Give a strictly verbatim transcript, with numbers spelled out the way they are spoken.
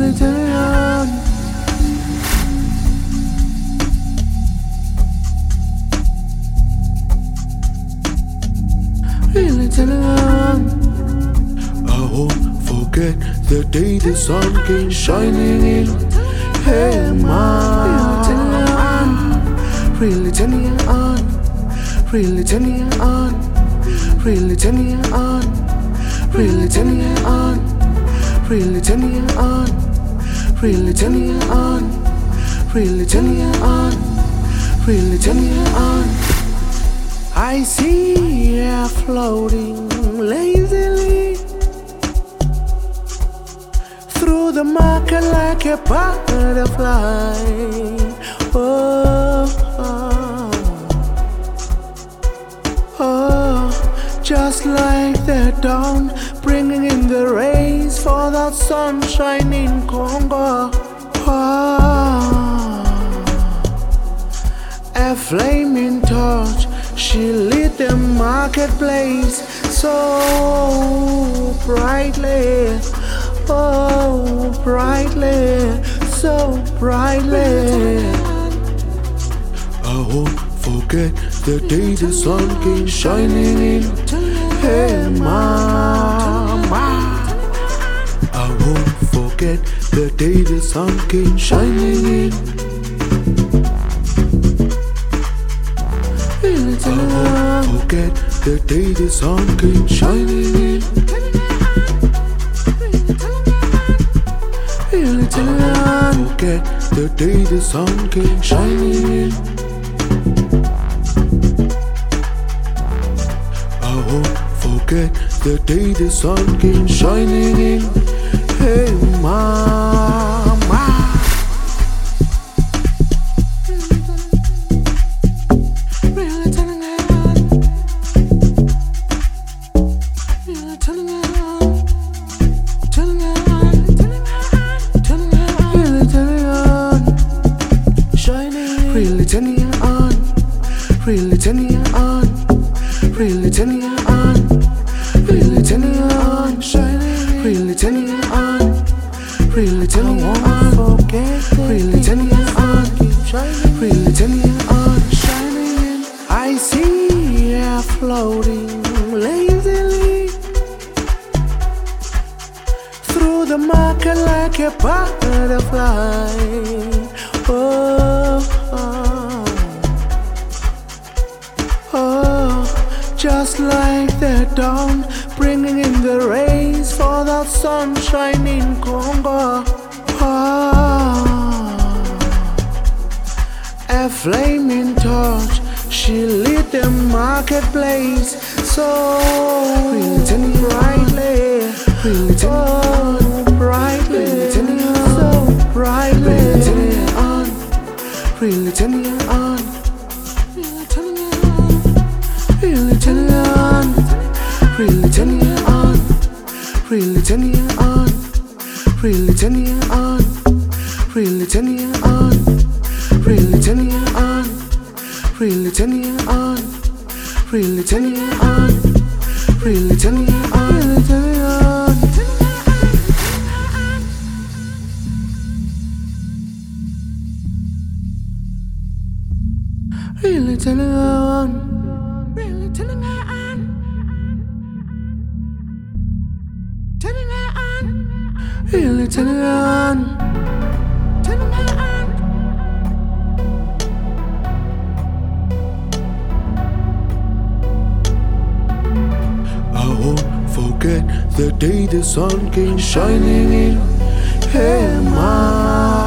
Really turn it on. Really turn it on. I won't forget the day the sun came shining in. Hey, ma, Really turn it on. Really turn it on. Really turn it on. Really turn it on. Really turn it on. Really turn it on. Really turn it on. Really turn it on. I see her floating lazily through the market like a butterfly. Oh, oh, oh, just like the dawn, bringing in the rays for that sunshine in Congo. Oh, a flaming torch, she lit the marketplace so brightly. Oh, brightly, so brightly. I won't forget the day the sun came shining in. Hey, mama, I won't forget the day the sun came shining in. I won't forget the day the sun came shining in. Really turn it I on. won't forget the day the sun came shining in. I won't forget the day the sun came shining in. Hey, mama. Really turn it on. Really turn it on. Turn it on. Turn it on. Really turn it on. Shining. Really turn it on. Really turn it on. Really turn it on. Really turn it on. Shining. Really turn it on. Really turn it on. Forget really turn it on. Really turn it on. Shining. I see her floating lazily through the market like a butterfly. Oh, oh, oh, just like the dawn, bringing in the rays for that sunshine in Congo. Oh, a flaming torch, she lit the marketplace so really brightly. Really oh, brightly. Really so brightly. Really turn it on. Really turn it on. Really turn it on. Really turn it on. Really turn it on. Really turn it on. Really turn it on. Really turn it on. Really turn it on. Really turn it on. Really turn it on. Really turn it on. Really turn it on. Really turn it on. Really turn it on. Turn it on. Really turn it on. Turn it on. I won't forget the day the sun came shining in. Hey, ma.